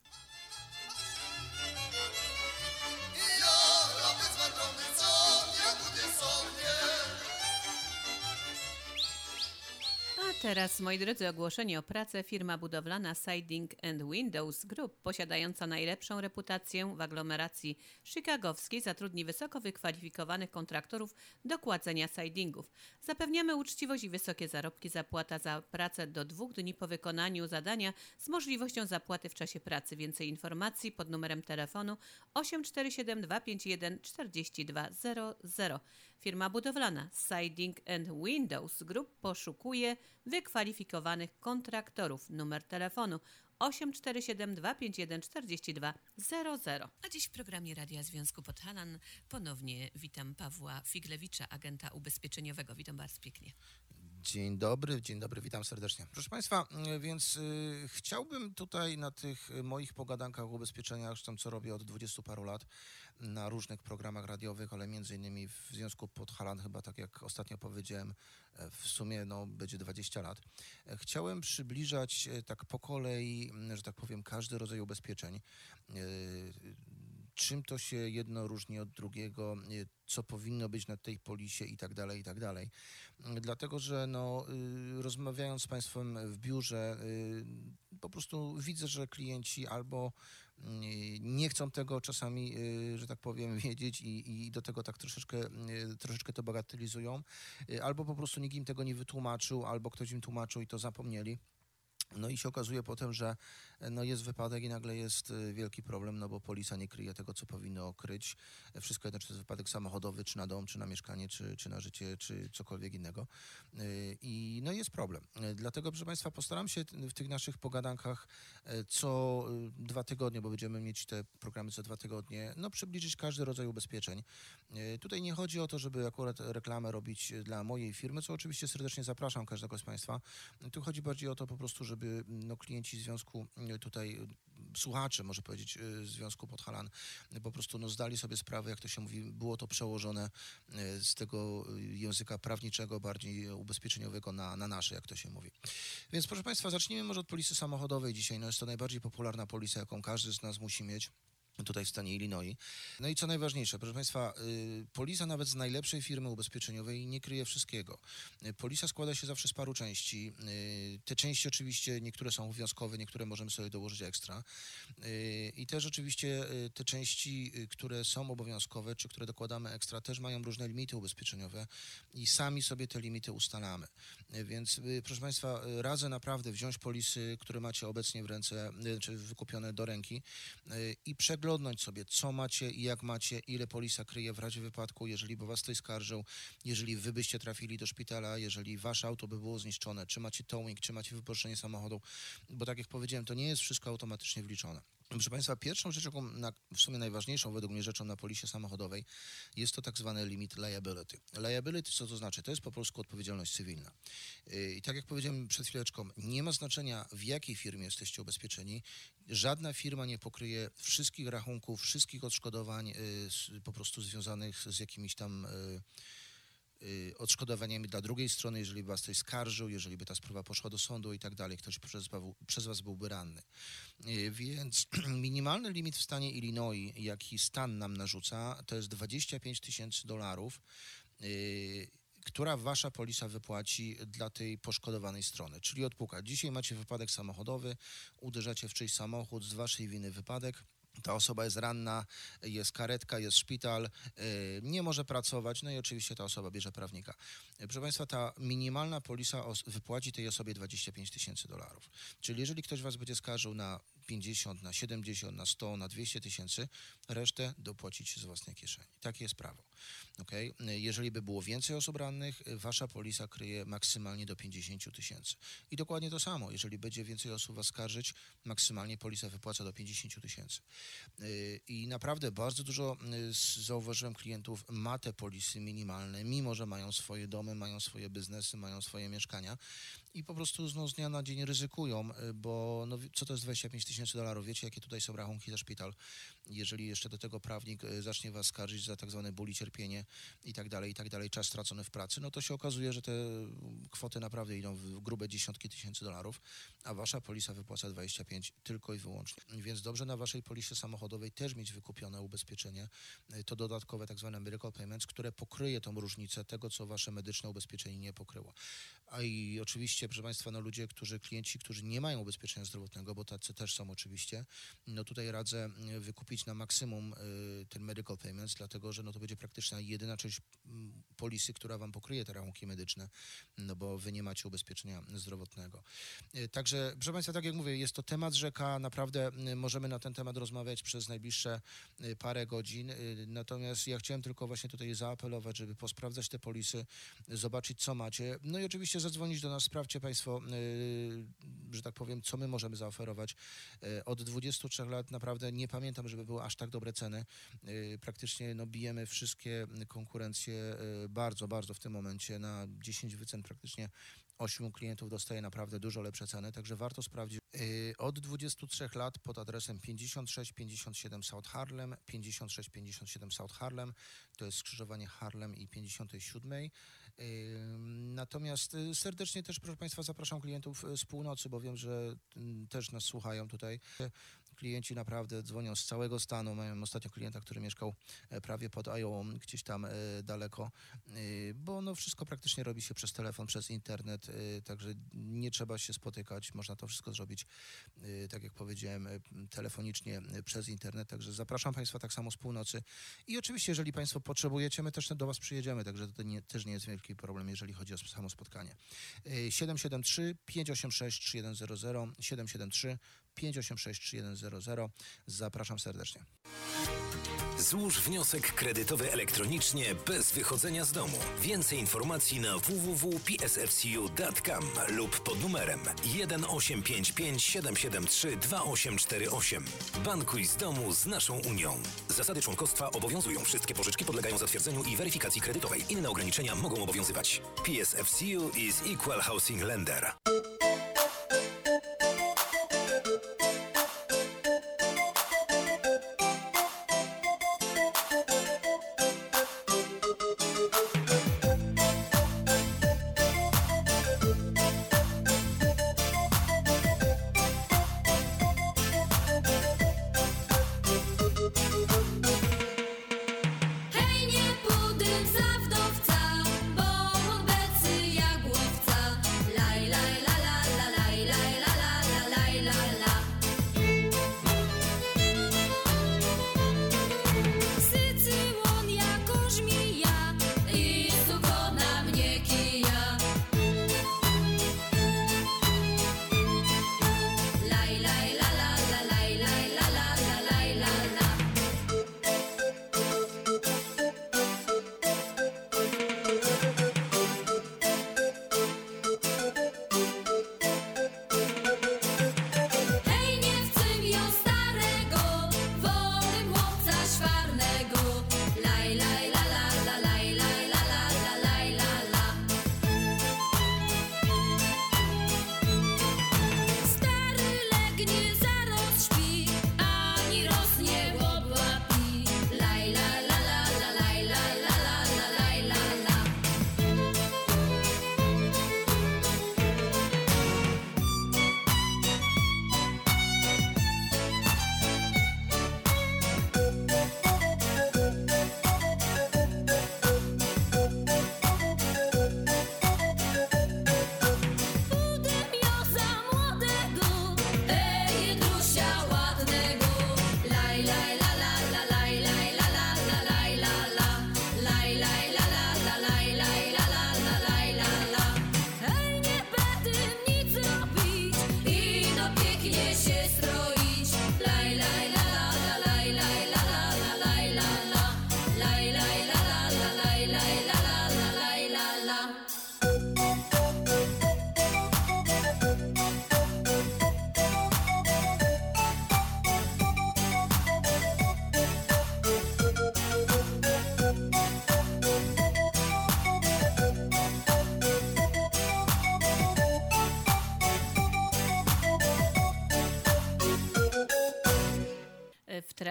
A teraz, moi drodzy, ogłoszenie o pracę. Firma budowlana Siding and Windows Group, posiadająca najlepszą reputację w aglomeracji chicagowskiej, zatrudni wysoko wykwalifikowanych kontraktorów do kładzenia sidingów. Zapewniamy uczciwość i wysokie zarobki. Zapłata za pracę do dwóch dni po wykonaniu zadania z możliwością zapłaty w czasie pracy. Więcej informacji pod numerem telefonu osiem cztery siedem dwa pięć jeden cztery dwa zero zero. Firma budowlana Siding and Windows Group poszukuje wykwalifikowanych kontraktorów. Numer telefonu osiem cztery siedem dwa pięć jeden cztery dwa zero zero. A dziś w programie Radia Związku Podhalan ponownie witam Pawła Figlewicza, agenta ubezpieczeniowego. Witam bardzo pięknie. Dzień dobry, dzień dobry, witam serdecznie. Proszę Państwa, więc y, chciałbym tutaj na tych moich pogadankach o ubezpieczeniach, zresztą co robię od dwudziestu paru lat na różnych programach radiowych, ale między innymi w Związku Podhalan, chyba tak jak ostatnio powiedziałem, w sumie no, będzie dwadzieścia lat. Chciałem przybliżać tak po kolei, że tak powiem, każdy rodzaj ubezpieczeń. Y, czym to się jedno różni od drugiego, co powinno być na tej polisie i tak dalej, i tak dalej. Dlatego, że no, y, rozmawiając z Państwem w biurze, y, po prostu widzę, że klienci albo y, nie chcą tego czasami, y, że tak powiem, wiedzieć i, i do tego tak troszeczkę, y, troszeczkę to bagatelizują, y, albo po prostu nikt im tego nie wytłumaczył, albo ktoś im tłumaczył i to zapomnieli. No i się okazuje potem, że no jest wypadek i nagle jest wielki problem, no bo polisa nie kryje tego, co powinno kryć. Wszystko jedno, czy to jest wypadek samochodowy, czy na dom, czy na mieszkanie, czy, czy na życie, czy cokolwiek innego. I no jest problem. Dlatego, proszę Państwa, postaram się w tych naszych pogadankach co dwa tygodnie, bo będziemy mieć te programy co dwa tygodnie, no przybliżyć każdy rodzaj ubezpieczeń. Tutaj nie chodzi o to, żeby akurat reklamę robić dla mojej firmy, co oczywiście serdecznie zapraszam każdego z Państwa. Tu chodzi bardziej o to po prostu, żeby żeby no, klienci związku tutaj, słuchacze, może powiedzieć, Związku Podhalan, po prostu no, zdali sobie sprawę, jak to się mówi, było to przełożone z tego języka prawniczego, bardziej ubezpieczeniowego na, na nasze, jak to się mówi. Więc proszę Państwa, zacznijmy może od polisy samochodowej dzisiaj. No, jest to najbardziej popularna polisa, jaką każdy z nas musi mieć tutaj w stanie Illinois. No i co najważniejsze, proszę Państwa, y, polisa nawet z najlepszej firmy ubezpieczeniowej nie kryje wszystkiego. Y, polisa składa się zawsze z paru części. Y, te części oczywiście, niektóre są obowiązkowe, niektóre możemy sobie dołożyć ekstra. Y, I też oczywiście y, te części, y, które są obowiązkowe, czy które dokładamy ekstra, też mają różne limity ubezpieczeniowe i sami sobie te limity ustalamy. Y, więc y, proszę Państwa, y, radzę naprawdę wziąć polisy, które macie obecnie w ręce, y, czy wykupione do ręki y, i przeglądać Przeglądnąć sobie, co macie i jak macie, ile polisa kryje w razie wypadku, jeżeli by was ktoś skarżył, jeżeli wy byście trafili do szpitala, jeżeli wasze auto by było zniszczone, czy macie towing, czy macie wypożyczenie samochodu, bo tak jak powiedziałem, to nie jest wszystko automatycznie wliczone. Proszę Państwa, pierwszą rzeczą, na, w sumie najważniejszą według mnie rzeczą na polisie samochodowej jest to tak zwany limit liability. Liability, co to znaczy? To jest po polsku odpowiedzialność cywilna. I tak jak powiedziałem przed chwileczką, nie ma znaczenia, w jakiej firmie jesteście ubezpieczeni. Żadna firma nie pokryje wszystkich rachunków, wszystkich odszkodowań po prostu związanych z jakimiś tam odszkodowaniami dla drugiej strony, jeżeli by was ktoś skarżył, jeżeli by ta sprawa poszła do sądu i tak dalej, ktoś przez, przez was byłby ranny. Więc minimalny limit w stanie Illinois, jaki stan nam narzuca, to jest dwadzieścia pięć tysięcy dolarów, która wasza polisa wypłaci dla tej poszkodowanej strony. Czyli odpuka. Dzisiaj macie wypadek samochodowy, uderzacie w czyjś samochód, z waszej winy wypadek, ta osoba jest ranna, jest karetka, jest szpital, nie może pracować, no i oczywiście ta osoba bierze prawnika. Proszę Państwa, ta minimalna polisa wypłaci tej osobie dwadzieścia pięć tysięcy dolarów. Czyli jeżeli ktoś was będzie skarżył na pięćdziesiąt, na siedemdziesiąt, na sto, na dwieście tysięcy, resztę dopłacicie z własnej kieszeni. Takie jest prawo. Okay? Jeżeli by było więcej osób rannych, wasza polisa kryje maksymalnie do pięćdziesiąt tysięcy. I dokładnie to samo. Jeżeli będzie więcej osób was skarżyć, maksymalnie polisa wypłaca do pięćdziesiąt tysięcy. I naprawdę bardzo dużo zauważyłem klientów ma te polisy minimalne, mimo że mają swoje domy, mają swoje biznesy, mają swoje mieszkania i po prostu no, z dnia na dzień ryzykują, bo no, co to jest dwadzieścia pięć tysięcy dolarów? Wiecie, jakie tutaj są rachunki za szpital? Jeżeli jeszcze do tego prawnik zacznie was skarżyć za tak zwane ból i cierpienie i tak dalej, i tak dalej, czas stracony w pracy, no to się okazuje, że te kwoty naprawdę idą w grube dziesiątki tysięcy dolarów, a wasza polisa wypłaca dwadzieścia pięć tylko i wyłącznie. Więc dobrze na waszej polisie samochodowej też mieć wykupione ubezpieczenie, to dodatkowe tak zwane medical payments, które pokryje tą różnicę tego, co wasze medyczne ubezpieczenie nie pokryło. A i oczywiście, proszę Państwa, no ludzie, którzy, klienci, którzy nie mają ubezpieczenia zdrowotnego, bo tacy też są oczywiście, no tutaj radzę wykupić na maksimum y, ten medical payments, dlatego, że no to będzie praktycznie jedyna część polisy, która wam pokryje te rachunki medyczne, no bo wy nie macie ubezpieczenia zdrowotnego. Y, także, proszę Państwa, tak jak mówię, jest to temat rzeka, naprawdę y, możemy na ten temat rozmawiać przez najbliższe y, parę godzin, y, natomiast ja chciałem tylko właśnie tutaj zaapelować, żeby posprawdzać te polisy, y, zobaczyć, co macie, no i oczywiście zadzwonić do nas, sprawdźcie Państwo, y, że tak powiem, co my możemy zaoferować. Y, od dwudziestu trzech lat naprawdę nie pamiętam, żeby były aż tak dobre ceny. Y, praktycznie no, bijemy wszystkie konkurencje y, bardzo, bardzo w tym momencie. Na dziesięć wycen praktycznie ośmiu klientów dostaje naprawdę dużo lepsze ceny, także warto sprawdzić. Yy, od dwudziestu trzech lat pod adresem pięćdziesiąt sześć pięćdziesiąt siedem South Harlem, pięćdziesiąt sześć pięćdziesiąt siedem South Harlem, to jest skrzyżowanie Harlem i pięćdziesiątej siódmej. Yy, natomiast yy, serdecznie też, proszę Państwa, zapraszam klientów z północy, bo wiem, że yy, też nas słuchają tutaj. Klienci naprawdę dzwonią z całego stanu. Miałem ostatnio klienta, który mieszkał prawie pod Iową, gdzieś tam daleko, bo no wszystko praktycznie robi się przez telefon, przez internet, także nie trzeba się spotykać, można to wszystko zrobić, tak jak powiedziałem, telefonicznie przez internet, także zapraszam Państwa tak samo z północy i oczywiście, jeżeli Państwo potrzebujecie, my też do Was przyjedziemy, także to nie, też nie jest wielki problem, jeżeli chodzi o samo spotkanie. siedem siedem trzy pięć osiem sześć trzy jeden zero zero, siedem siedem trzy pięć osiem sześć trzy jeden zero zero. Zapraszam serdecznie. Złóż wniosek kredytowy elektronicznie bez wychodzenia z domu. Więcej informacji na w w w kropka p s f c u kropka com lub pod numerem jeden osiem pięć pięć siedem siedem trzy dwa osiem cztery osiem. Bankuj z domu z naszą Unią. Zasady członkostwa obowiązują. Wszystkie pożyczki podlegają zatwierdzeniu i weryfikacji kredytowej. Inne ograniczenia mogą obowiązywać. P S F C U is Equal Housing Lender.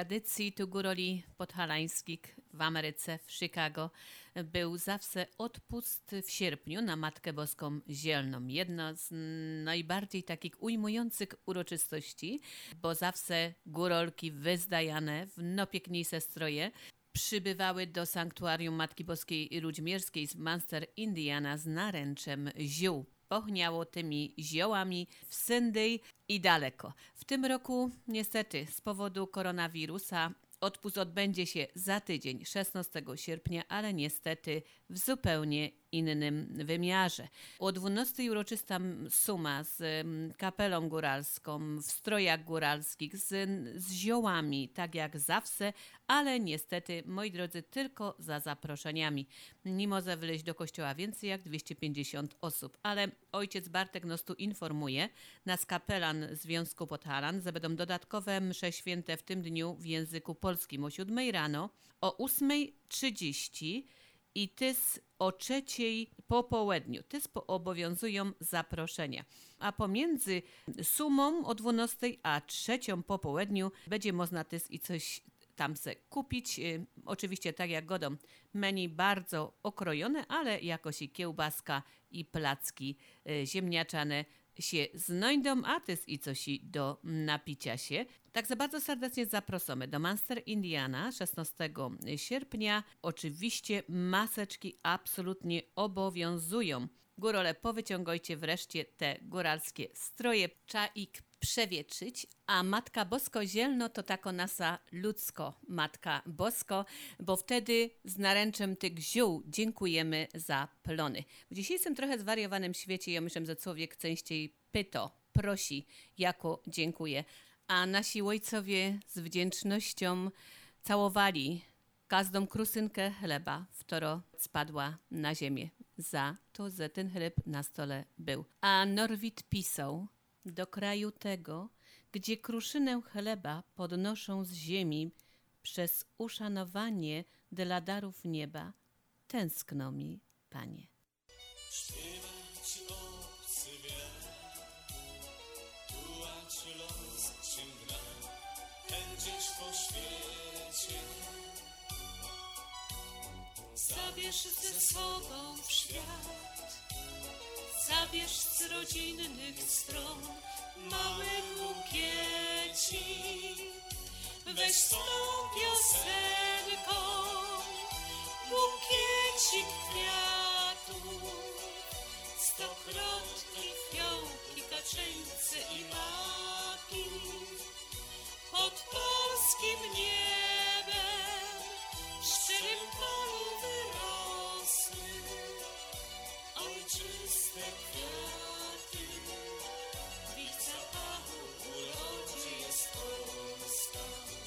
tradycji tu góroli podhalańskich w Ameryce, w Chicago, był zawsze odpust w sierpniu na Matkę Boską Zielną. Jedna z najbardziej takich ujmujących uroczystości, bo zawsze górolki wyzdajane w no piękniejsze stroje przybywały do sanktuarium Matki Boskiej Ludźmierskiej z Munster, Indiana z naręczem ziół. Pochniało tymi ziołami w Syndyj i daleko. W tym roku niestety z powodu koronawirusa odpust odbędzie się za tydzień, szesnastego sierpnia, ale niestety w zupełnie innym wymiarze. O dwunastej uroczysta suma z kapelą góralską, w strojach góralskich, z, z ziołami, tak jak zawsze, ale niestety, moi drodzy, tylko za zaproszeniami. Nie może wleźć do kościoła więcej jak dwieście pięćdziesiąt osób, ale ojciec Bartek nas tu informuje, nas kapelan Związku Podhalan, że będą dodatkowe msze święte w tym dniu w języku polskim o siódmej rano, o ósmej trzydzieści i tys o trzeciej po południu. Tys obowiązują zaproszenia. A pomiędzy sumą o dwunastej a trzecią po południu będzie można tys i coś tam se kupić. Y, oczywiście tak jak godą, menu bardzo okrojone, ale jakoś i kiełbaska i placki y, ziemniaczane się znajdą, a tys i coś do napicia się. Także bardzo serdecznie zapraszamy do Munster, Indiana, szesnastego sierpnia. Oczywiście maseczki absolutnie obowiązują. Górole, powyciągajcie wreszcie te góralskie stroje. Trzeba ich przewietrzyć, a Matka Bosko Zielno to tako nasza ludzko Matka Bosko, bo wtedy z naręczem tych ziół dziękujemy za plony. W dzisiejszym trochę zwariowanym świecie ja myślę, że człowiek częściej pyta, prosi, jako dziękuję. A nasi ojcowie z wdzięcznością całowali każdą krusynkę chleba, która spadła na ziemię, za to, że ten chleb na stole był. A Norwid pisał, do kraju tego, gdzie kruszynę chleba podnoszą z ziemi przez uszanowanie dla darów nieba, tęskno mi, Panie. Śpiewać obcy wiatr, tułać los czym gra, pędziesz po świecie. Zabierz ze sobą w świat, zabierz z rodzinnych stron mały bukiecik, weź z tą piosenką bukiecik kwiatów, stokrotki, fiołki, kaczyńce i maki pod polskim niebem w szczerym polu wyrosły ojczyste kwiaty, w ich zapachu urodzie jest Polska.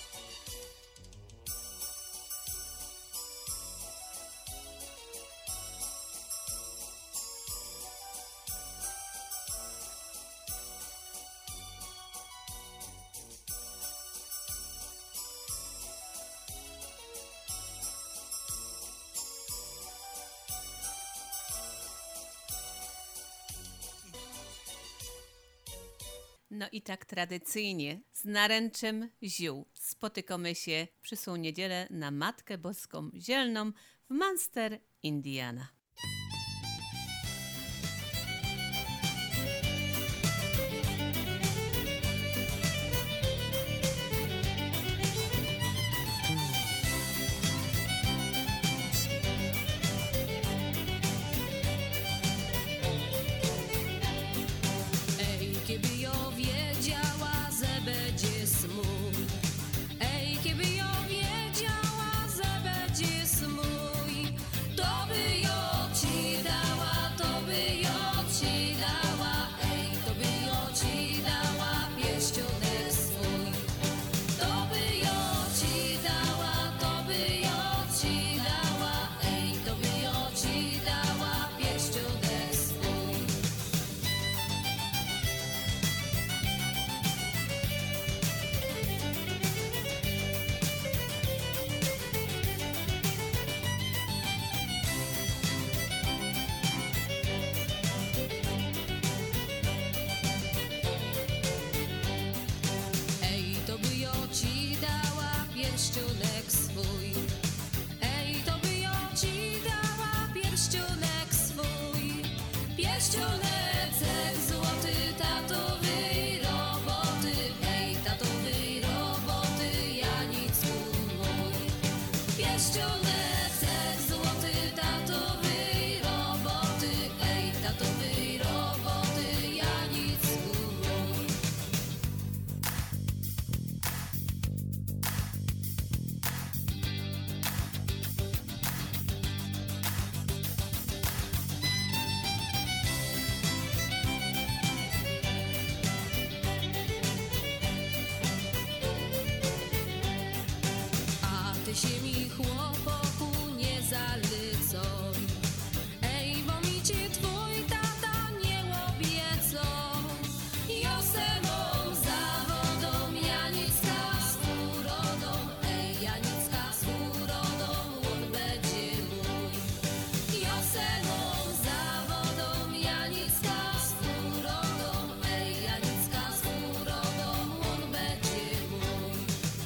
No i tak tradycyjnie z naręczem ziół spotykamy się w przyszłą niedzielę na Matkę Boską Zielną w Munster, Indiana. Ej, keby ja wiedziała, że będzie mój, to by ja Pieszczoneczek złoty tatowej roboty, ej tatowej roboty, ja nic mój. Pieszczoneczek złoty tatowej roboty, ej tatowej roboty, ja nic mój. A ty się mi chłopoku nie zalycoj, ej, bo mi cię twój tata nie obieco. Josemą zawodą, Janicka z urodą, ej, Janicka z urodą, on będzie mój. Josemą zawodą, Janicka z urodą, ej, Janicka z urodą, on będzie mój.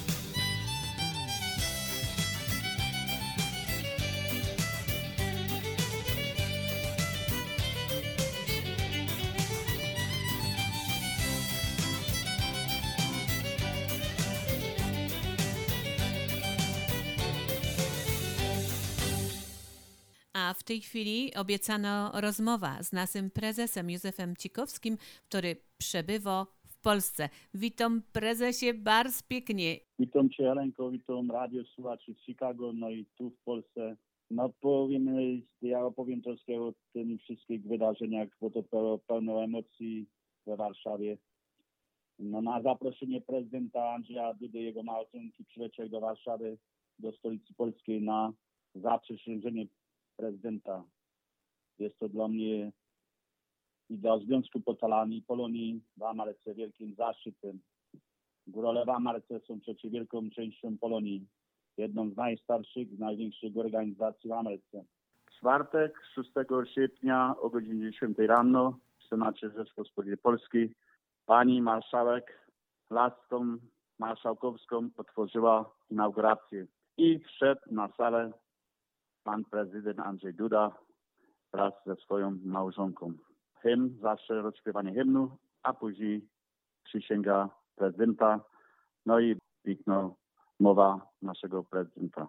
A w tej chwili obiecano rozmowa z naszym prezesem Józefem Cikowskim, który przebywa w Polsce. Witam prezesie bardzo pięknie. Witam Cię, Helenko, witam radio słuchaczy z Chicago, no i tu w Polsce. No powiem, ja opowiem troszkę o tym wszystkich wydarzeniach, bo to pełno, pełno emocji we Warszawie. No na zaproszenie prezydenta Andrzeja Dudy, jego małżonki, przyleciał do Warszawy, do stolicy polskiej na zaprzysiężenie prezydenta. Jest to dla mnie i dla Związku Podhalań i Polonii w Ameryce wielkim zaszczytem. Górale w Ameryce są przecież wielką częścią Polonii, jedną z najstarszych, największych organizacji w Ameryce. W czwartek, szóstego sierpnia o godzinie dziesiątej rano w Senacie Rzeczypospolitej Polskiej pani marszałek laską marszałkowską otworzyła inaugurację i wszedł na salę pan prezydent Andrzej Duda wraz ze swoją małżonką. Hymn, zawsze rozśpiewanie hymnu, a później przysięga prezydenta, no i piękna mowa naszego prezydenta.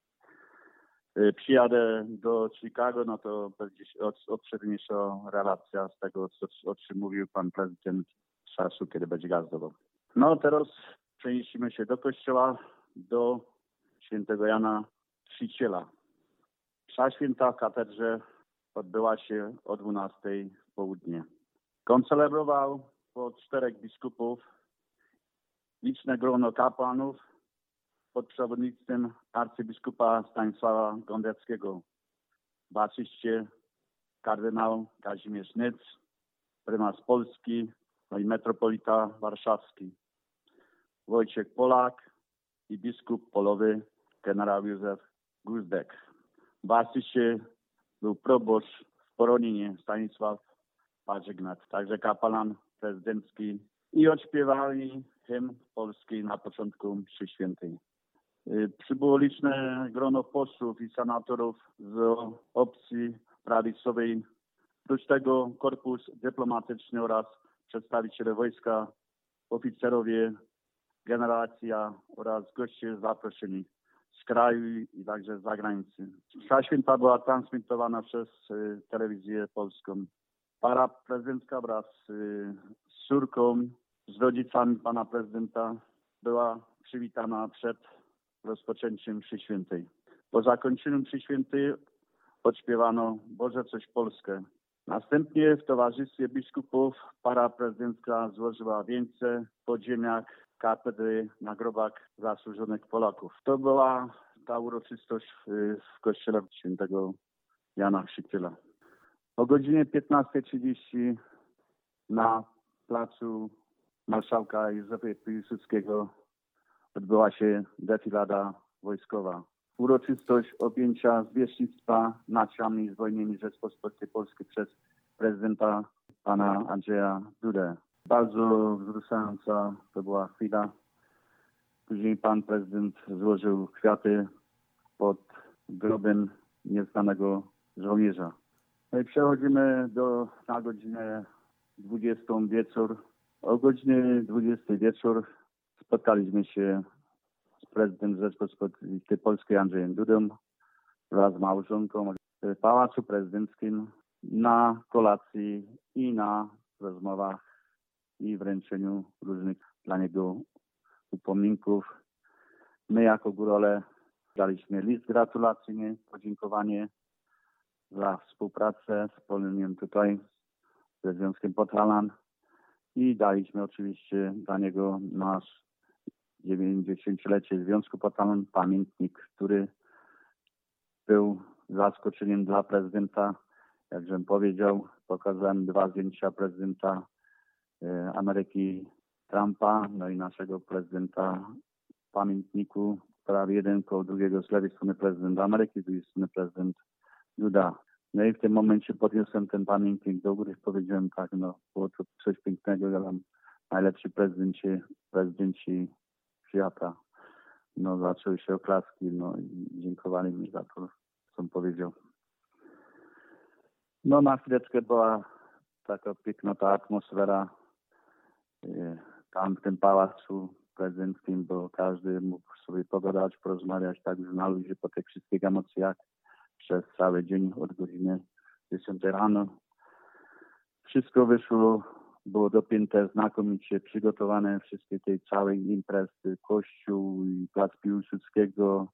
Y, Przyjadę do Chicago, no to będzie od- obszerniejsza relacja z tego, co, o czym mówił pan prezydent z czasu, kiedy będzie gazdował. No teraz przenieśmy się do kościoła, do świętego Jana Chrzciciela. Msza święta w katedrze odbyła się o dwunastej w południe. Koncelebrował po czterech biskupów, liczne grono kapłanów pod przewodnictwem arcybiskupa Stanisława Gondeckiego, w asyście kardynał Kazimierz Nyc, prymas Polski, no i metropolita warszawski, Wojciech Polak i biskup polowy generał Józef Guzdek. W asyście był proboszcz w Poroninie Stanisław Parzygnat, także kapelan prezydencki, i odśpiewali hymn polski na początku mszy świętej. Y, Przybyło liczne grono posłów i senatorów z opcji prawicowej, oprócz tego korpus dyplomatyczny oraz przedstawiciele wojska, oficerowie, generacja oraz goście zaproszeni z kraju i także z zagranicy. Msza święta była transmitowana przez y, telewizję polską. Para prezydencka wraz y, z córką, z rodzicami pana prezydenta była przywitana przed rozpoczęciem mszy świętej. Po zakończeniu mszy świętej odśpiewano Boże coś Polskę. Następnie w towarzystwie biskupów para prezydencka złożyła wieńce w podziemiach katedry na grobach zasłużonych Polaków. To była ta uroczystość w, w kościele świętego Jana Chrzciciela. O godzinie piętnastej trzydzieści na placu marszałka Józefa Piłsudskiego odbyła się defilada wojskowa. Uroczystość objęcia zwierzchnictwa nacjami zbrojnymi Rzeczpospolitej Polskiej przez prezydenta pana Andrzeja Dudę. Bardzo wzruszająca to była chwila. Później pan prezydent złożył kwiaty pod grobem nieznanego żołnierza. No i przechodzimy do, na godzinę dwudziestą wieczór. O godzinie dwudziestej wieczór spotkaliśmy się z prezydentem Rzeczypospolitej Polskiej Andrzejem Dudą wraz z małżonką w Pałacu Prezydenckim na kolacji i na rozmowach i wręczeniu różnych dla niego upominków. My jako górole daliśmy list gratulacyjny, podziękowanie za współpracę wspólną tutaj ze Związkiem Podhalan i daliśmy oczywiście dla niego nasz dziewięćdziesięciolecie Związku Podhalan pamiętnik, który był zaskoczeniem dla prezydenta. Jakżem powiedział, pokazałem dwa zdjęcia prezydenta e, Ameryki Trumpa, no i naszego prezydenta w pamiętniku, prawie jeden koło drugiego, z lewej strony prezydent Ameryki, z drugiej strony prezydent Duda. No i w tym momencie podniosłem ten pamiętnik do góry i powiedziałem tak, no było to coś pięknego, ja mam najlepsi prezydenci, prezydenci świata. No zaczęły się oklaski, no i dziękowali mi za to, co on powiedział. No na chwileczkę była taka piękna ta atmosfera tam w tym pałacu prezydenckim, bo każdy mógł sobie pogadać, porozmawiać tak na luzie po tych wszystkich emocjach przez cały dzień od godziny dziesiątej rano. Wszystko wyszło, było dopięte znakomicie, przygotowane wszystkie tej całej imprezy, kościół i plac Piłsudskiego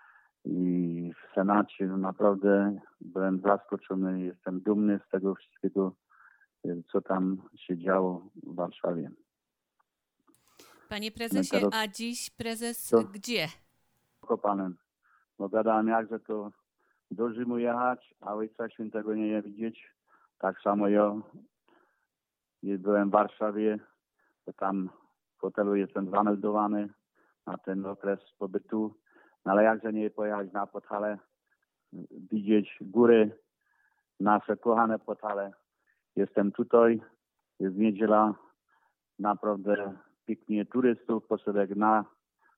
i w Senacie. No naprawdę byłem zaskoczony, jestem dumny z tego wszystkiego, co tam się działo w Warszawie. Panie prezesie, No a dziś prezes to- gdzie? Kopanem. Bo gadałem jakże to do Rzymu jechać, a Ojca Świętego nie widzieć. Tak samo ja nie byłem w Warszawie, bo tam w hotelu jestem zameldowany na ten okres pobytu. No ale jakże nie pojechać na Podhale, widzieć góry, nasze kochane Podhale. Jestem tutaj, jest niedziela, naprawdę pięknie turystów, poszedłem na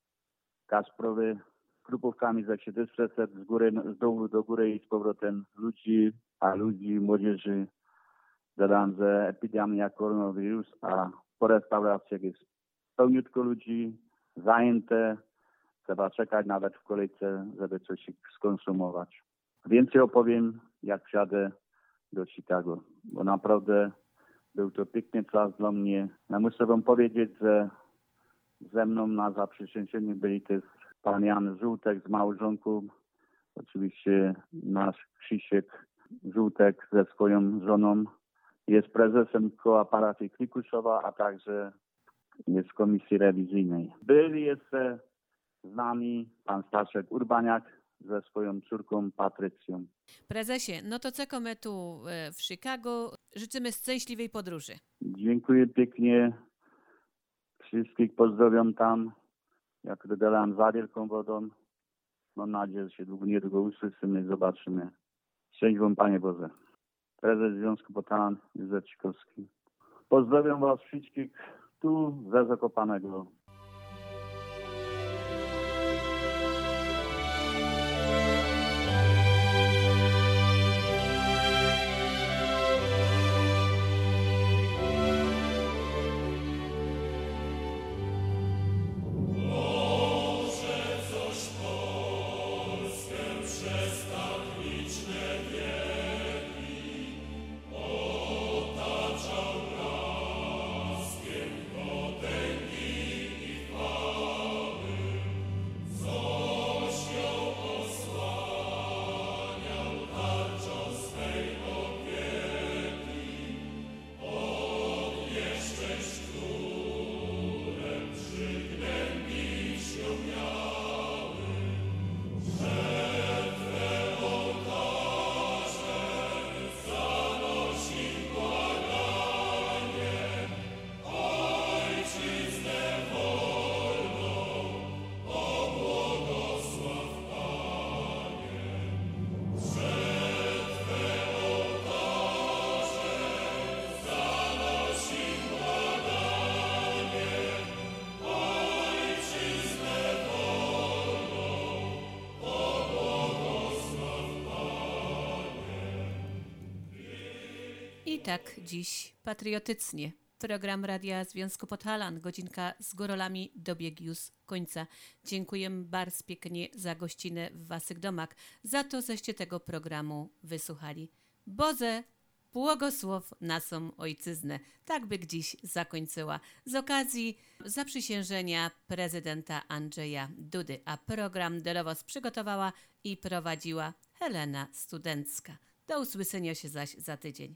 Kasprowy, grupówkami za siedemset z góry, z dołu do góry i z powrotem ludzi, a ludzi, młodzieży. Dodam, że epidemia koronawirus, a po restauracjach jest pełniutko ludzi, zajęte. Trzeba czekać nawet w kolejce, żeby coś skonsumować. Więcej opowiem, jak wsiadę do Chicago, bo naprawdę był to piękny czas dla mnie. Ja muszę wam powiedzieć, że ze mną na zaprzysiężeniu byli też pan Jan Żółtek z małżonką, oczywiście nasz Krzysiek Żółtek ze swoją żoną. Jest prezesem koła parafii Klikuszowa, a także jest w komisji rewizyjnej. Byli jeszcze z nami pan Staszek Urbaniak ze swoją córką Patrycją. Prezesie, no to czekamy tu e, w Chicago. Życzymy szczęśliwej podróży. Dziękuję pięknie. Wszystkich pozdrawiam tam. Jak dogadałem za wielką wodą. Mam nadzieję, że się długo, niedługo usłyszymy i zobaczymy. Szczęść wam, Panie Boże. Prezes Związku Podhalan Józef Cikowski. Pozdrawiam was wszystkich tu ze Zakopanego. Otaczał blaskiem potęgi I tak dziś patriotycznie. Program Radia Związku Podhalan, godzinka z górolami dobiegł już końca. Dziękuję bardzo pięknie za gościnę w waszych domach, za to, żeście tego programu wysłuchali. Boże, błogosław naszą ojczyznę. Tak by dziś zakończyła. Z okazji zaprzysiężenia prezydenta Andrzeja Dudy, a program dla was przygotowała i prowadziła Helena Studencka. Do usłyszenia się zaś za tydzień.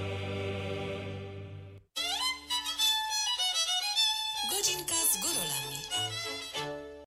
Godzinka z górolami.